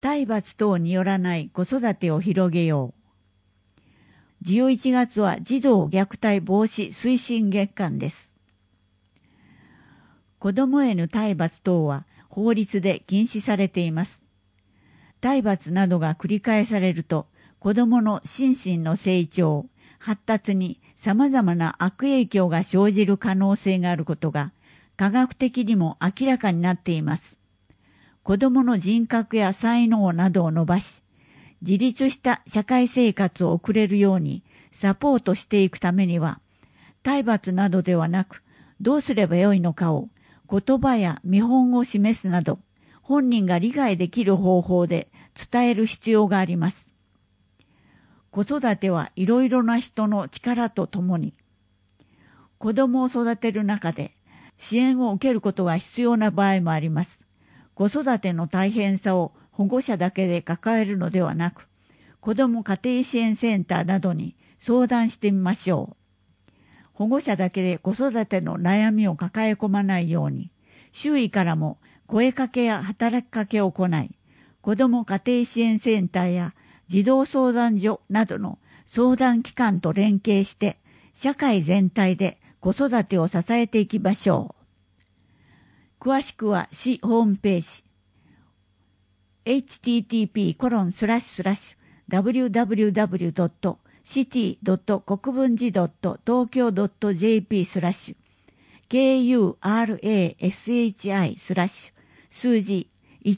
体罰等によらない子育てを広げよう。11月は児童虐待防止推進月間です。子供への体罰等は法律で禁止されています。体罰などが繰り返されると、子供の心身の成長、発達に様々な悪影響が生じる可能性があることが科学的にも明らかになっています。子供の人格や才能などを伸ばし、自立した社会生活を送れるようにサポートしていくためには、体罰などではなく、どうすればよいのかを言葉や見本を示すなど、本人が理解できる方法で伝える必要があります。子育てはいろいろな人の力とともに、子供を育てる中で支援を受けることが必要な場合もあります。子育ての大変さを保護者だけで抱えるのではなく、子ども家庭支援センターなどに相談してみましょう。保護者だけで子育ての悩みを抱え込まないように、周囲からも声かけや働きかけを行い、子ども家庭支援センターや児童相談所などの相談機関と連携して、社会全体で子育てを支えていきましょう。詳しくは市ホームページ http://www.city.国分寺.tokyo.jp/KURASHI/ 数字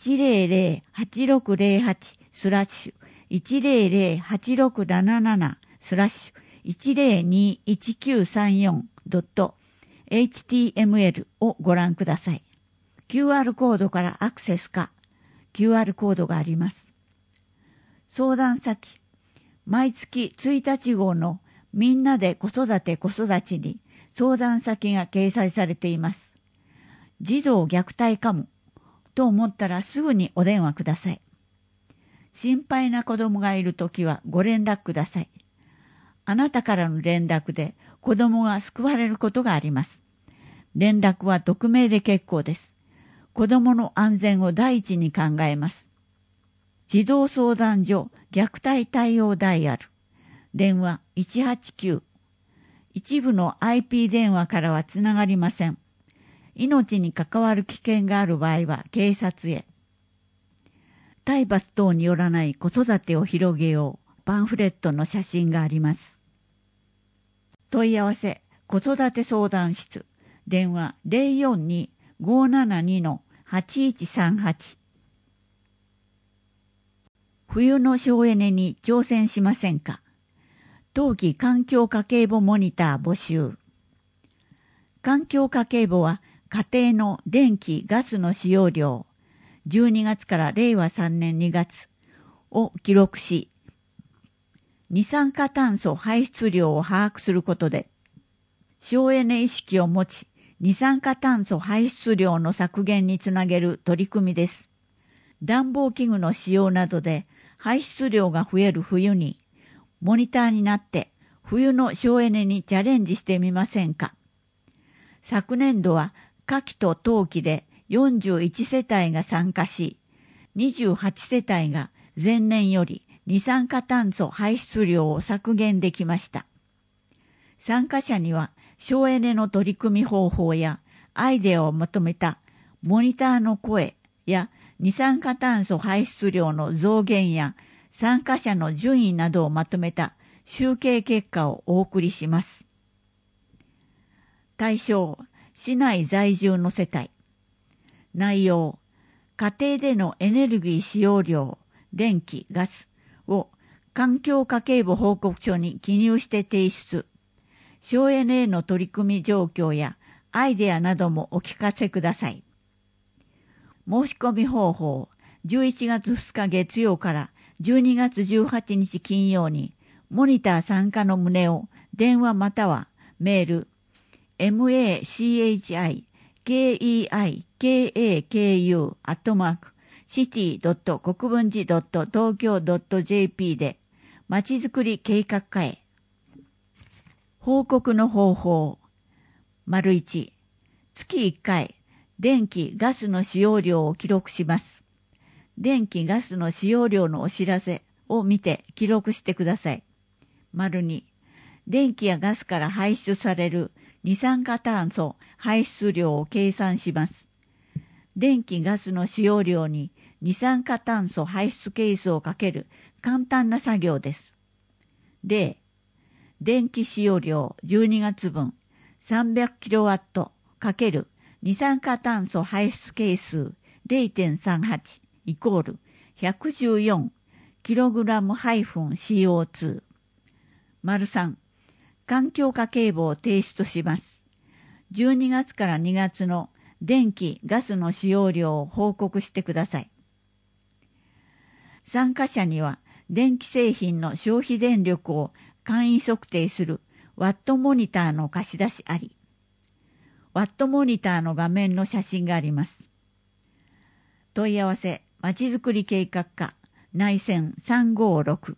100-160-8/1021934.html をご覧ください。QR コードからアクセスか、QR コードがあります。相談先、毎月1日号のみんなで子育てに相談先が掲載されています。児童虐待かもと思ったらすぐにお電話ください。心配な子供がいるときはご連絡ください。あなたからの連絡で子供が救われることがあります。連絡は匿名で結構です。子供の安全を第一に考えます。児童相談所虐待対応ダイヤル。電話189。一部の IP 電話からはつながりません。命に関わる危険がある場合は警察へ。体罰等によらない子育てを広げよう。パンフレットの写真があります。問い合わせ子育て相談室。電話 042-572-8138。冬の省エネに挑戦しませんか？冬季環境家計簿モニター募集。環境家計簿は家庭の電気・ガスの使用量、12月から令和3年2月を記録し、二酸化炭素排出量を把握することで、省エネ意識を持ち、二酸化炭素排出量の削減につなげる取り組みです。暖房器具の使用などで排出量が増える冬に、モニターになって冬の省エネにチャレンジしてみませんか？昨年度は夏季と冬季で41世帯が参加し、28世帯が前年より二酸化炭素排出量を削減できました。参加者には省エネの取り組み方法やアイデアをまとめたモニターの声や二酸化炭素排出量の増減や参加者の順位などをまとめた集計結果をお送りします。対象、市内在住の世帯。内容、家庭でのエネルギー使用量、電気・ガスを環境家計簿報告書に記入して提出。省エネへの取り組み状況やアイデアなどもお聞かせください。申し込み方法、11月2日月曜から12月18日金曜にモニター参加の旨を電話またはメール、machiikaku@city.国分寺.tokyo.jp でまちづくり計画課へ。報告の方法、1、月1回電気・ガスの使用量を記録します。 電気・ガスの使用量のお知らせを見て記録してください。2、電気やガスから排出される二酸化炭素排出量を計算します。電気・ガスの使用量に二酸化炭素排出係数をかける簡単な作業です。例、電気使用量12月分 300kW かける二酸化炭素排出係数 0.38 イコール 114kg-CO2。3、環境家計簿を提出します。12月から2月の電気・ガスの使用量を報告してください。参加者には電気製品の消費電力を簡易測定するワットモニターの貸し出しあり。ワットモニターの画面の写真があります。問い合わせ、まちづくり計画課、内線356。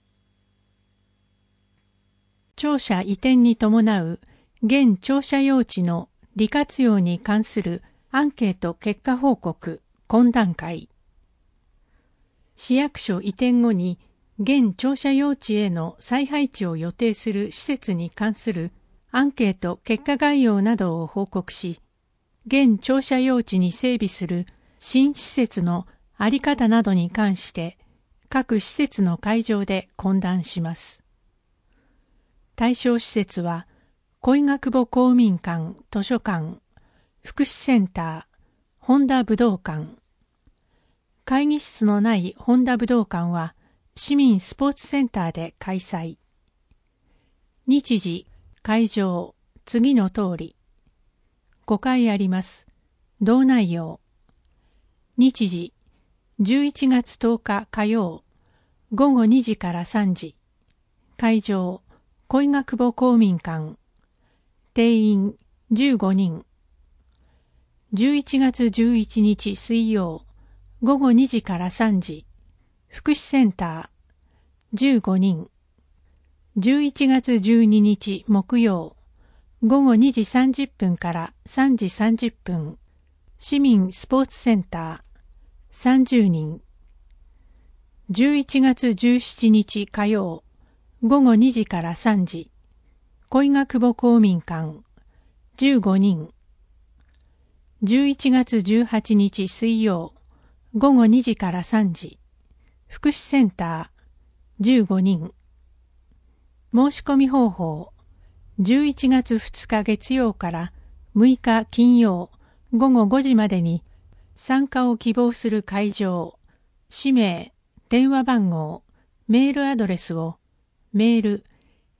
庁舎移転に伴う現庁舎用地の利活用に関するアンケート結果報告懇談会。市役所移転後に現庁舎用地への再配置を予定する施設に関するアンケート結果概要などを報告し、現庁舎用地に整備する新施設の在り方などに関して各施設の会場で懇談します。対象施設は小伊賀久保公民館、図書館、福祉センター、本田武道館。会議室のない本田武道館は市民スポーツセンターで開催。日時、会場、次の通り。5回あります。同内容。日時、11月10日火曜、午後2時から3時。会場、小伊賀久保公民館。定員15人。11月11日水曜、午後2時から3時。福祉センター、15人。11月12日木曜、午後2時30分から3時30分。市民スポーツセンター、30人。11月17日火曜、午後2時から3時。小伊賀久保公民館、15人。11月18日水曜、午後2時から3時。福祉センター、15人。申し込み方法、11月2日月曜から6日金曜、午後5時までに参加を希望する会場、氏名、電話番号、メールアドレスをメール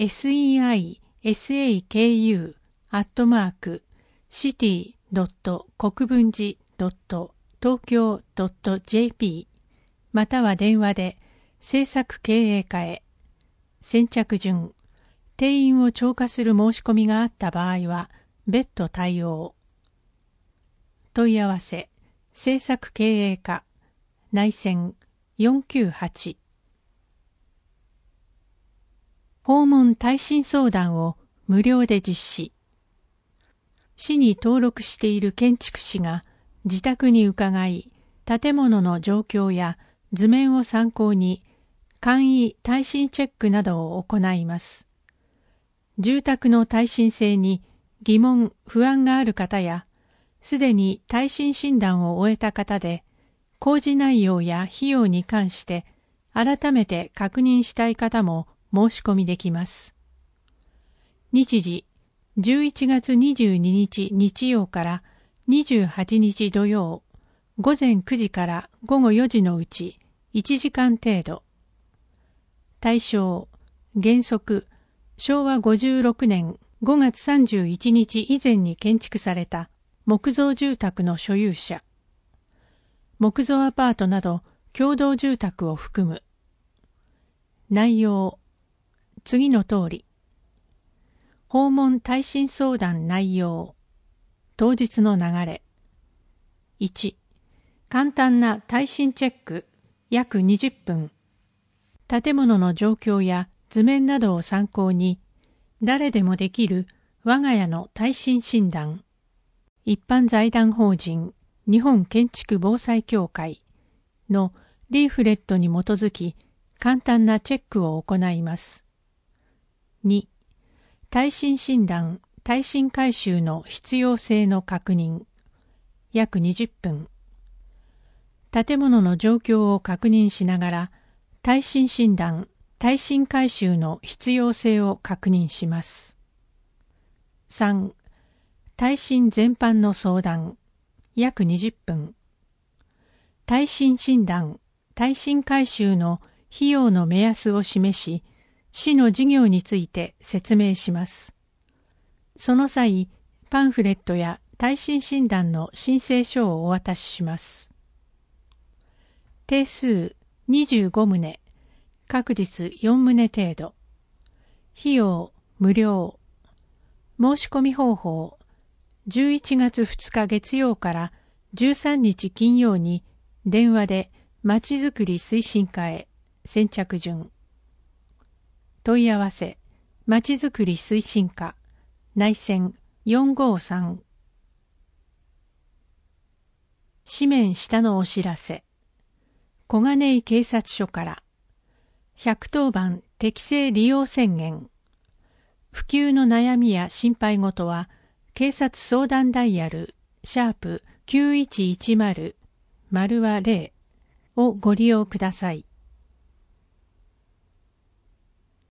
seisaku@city.国分寺.tokyo.jp または電話で制作経営課へ。先着順、定員を超過する申し込みがあった場合は別途対応。問い合わせ、制作経営課、内線498。訪問耐震相談を無料で実施。市に登録している建築士が自宅に伺い、建物の状況や図面を参考に簡易耐震チェックなどを行います。住宅の耐震性に疑問・不安がある方や、すでに耐震診断を終えた方で、工事内容や費用に関して改めて確認したい方も申し込みできます。日時、11月22日日曜から28日土曜、午前9時から午後4時のうち1時間程度。対象、原則、昭和56年5月31日以前に建築された木造住宅の所有者。木造アパートなど共同住宅を含む。内容、次の通り。訪問耐震相談内容。当日の流れ。1、簡単な耐震チェック、約20分。建物の状況や図面などを参考に、誰でもできる我が家の耐震診断。一般財団法人日本建築防災協会のリーフレットに基づき簡単なチェックを行います。2、耐震診断・耐震改修の必要性の確認。約20分。建物の状況を確認しながら、耐震診断・耐震改修の必要性を確認します。3、耐震全般の相談。約20分。耐震診断・耐震改修の費用の目安を示し、市の事業について説明します。その際、パンフレットや耐震診断の申請書をお渡しします。定数25棟、各日4棟程度。費用無料。申し込み方法、11月2日月曜から13日金曜に電話でまちづくり推進課へ先着順。問い合わせ、まちづくり推進課、内線453。紙面下のお知らせ。小金井警察署から110番適正利用宣言。普及の悩みや心配事は警察相談ダイヤル#9110 0をご利用ください。